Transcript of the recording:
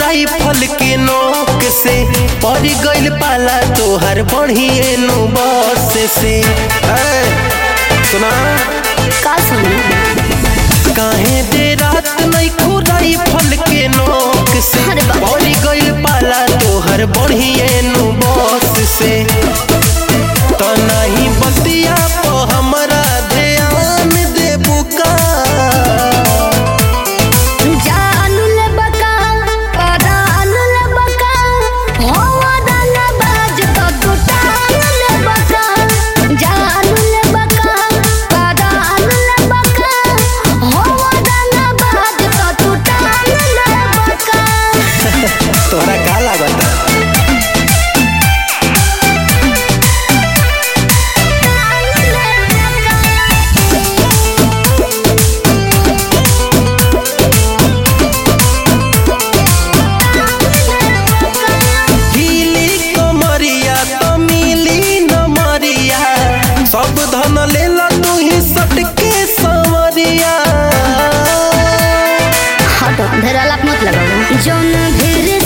Rifle के नोक से पड़ गइल पाला तोहर बढ़िए नु बस से। सुना का सुनी काहे दे रात नहीं खू राइफल के नोक से पड़ गइल पाला तोहर बढ़िए नु बस से। तो नहीं बतिया तो हमरा ध्यान देबू का तोहरा का लागता? हिली कमरिया तो मिली न मरिया सब धन लेला तू ही सटके संवरिया। हटो धराला मत लगाओ जौन फिर